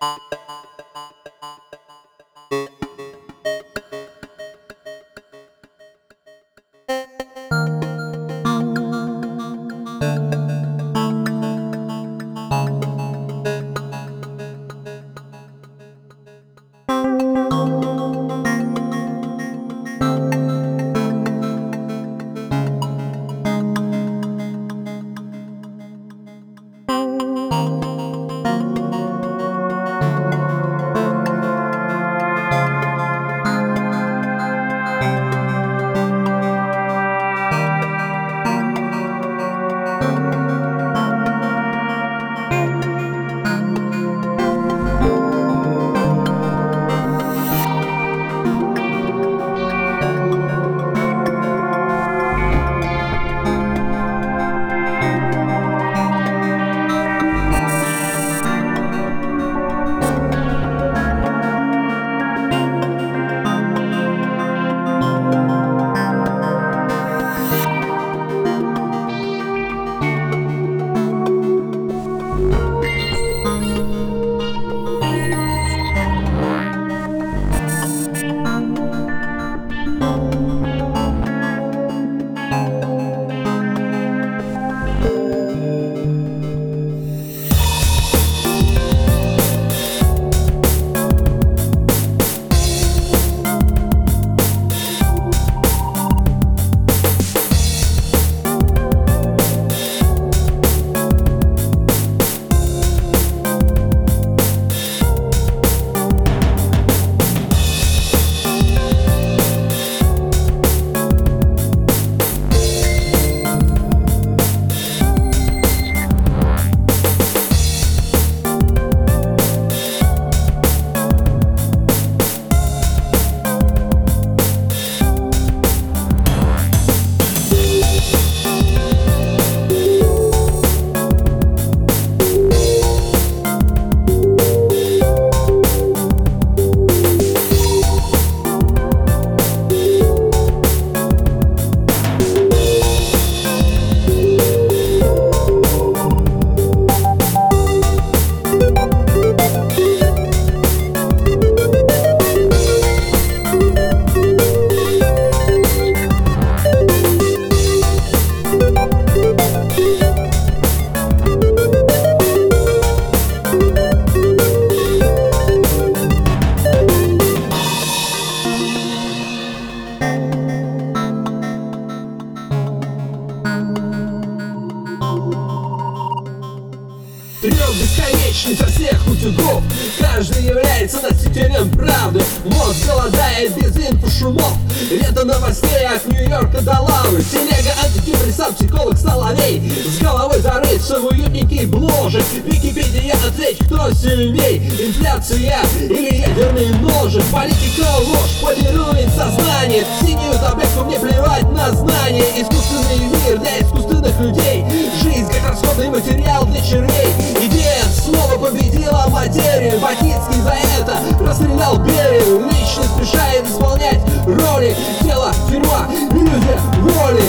Трёх бесконечный со всех утюгов. Каждый является носителем правды. Мозг голодает без инфошумов. Лето новостей от Нью-Йорка до Лавры. Телега, антидепрессант, психолог, соловей. С головой зарыться в уютненький бложек. Википедия, ответь, кто сильней. Инфляция или ядерный ножик. Политика, ложь, полирует сознание. В синюю таблетку мне плевать на знания. Искусственный мир для искусственных людей. Жизнь как расходный материал для червей. Идея снова победила материю. Бакинский за это расстрелял Берию. Личность мешает исполнять роли. Тело, тюрьма, иллюзия воли.